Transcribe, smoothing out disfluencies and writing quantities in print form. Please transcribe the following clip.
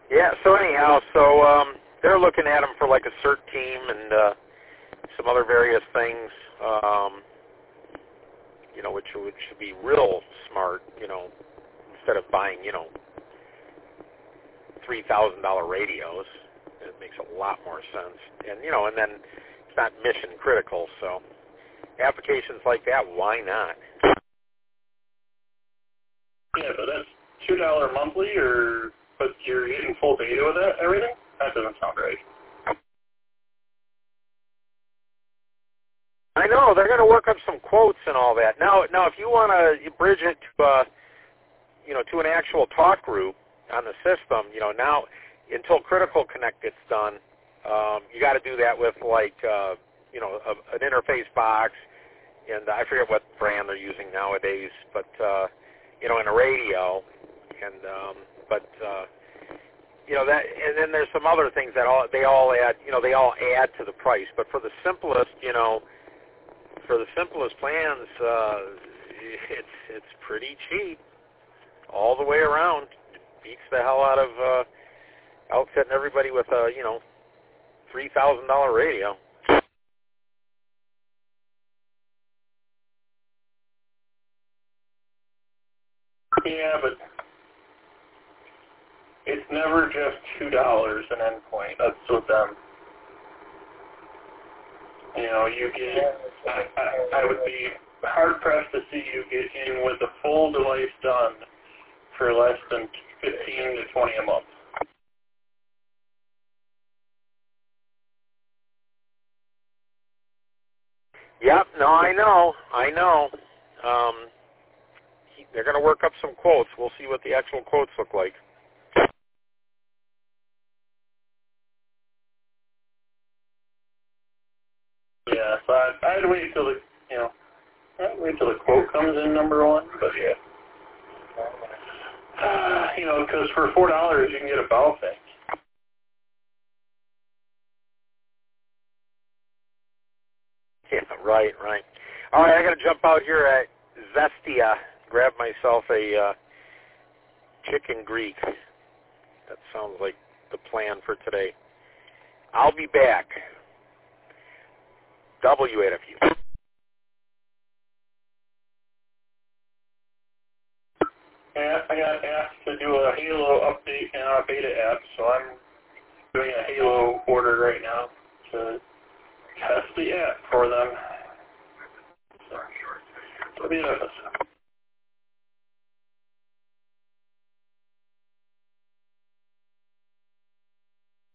Yeah. So anyhow, they're looking at them for like a CERT team and some other various things. Which should be real smart. Instead of buying $3,000 radios, it makes a lot more sense. And and then it's not mission critical. So applications like that, why not? Yeah, but that's $2 monthly, but you're getting full data with that, everything? That doesn't sound right. I know they're going to work up some quotes and all that. Now, if you want to bridge it to, to an actual talk group on the system, now until Critical Connect gets done, you got to do that with like, an interface box, and I forget what brand they're using nowadays, but in a radio, and that, and then there's some other things that they all add to the price. But for the simplest, plans, it's pretty cheap all the way around. Beats the hell out of outfitting everybody with a $3,000 radio. Yeah, but it's never just $2 an endpoint. That's with them. You get. I would be hard pressed to see you get in with the full device done for less than 15 to 20 a month. Yep. No, I know. They're going to work up some quotes. We'll see what the actual quotes look like. Yeah, so I'd wait till the quote comes in, number one. But yeah, because for $4 you can get a bow thing. Yeah, right. All right, I got to jump out here at Zestia, grab myself a chicken Greek. That sounds like the plan for today. I'll be back. WAFU. Yeah, I got asked to do a Halo update in our beta app, so I'm doing a Halo order right now to test the app for them. So, it'll be an episode.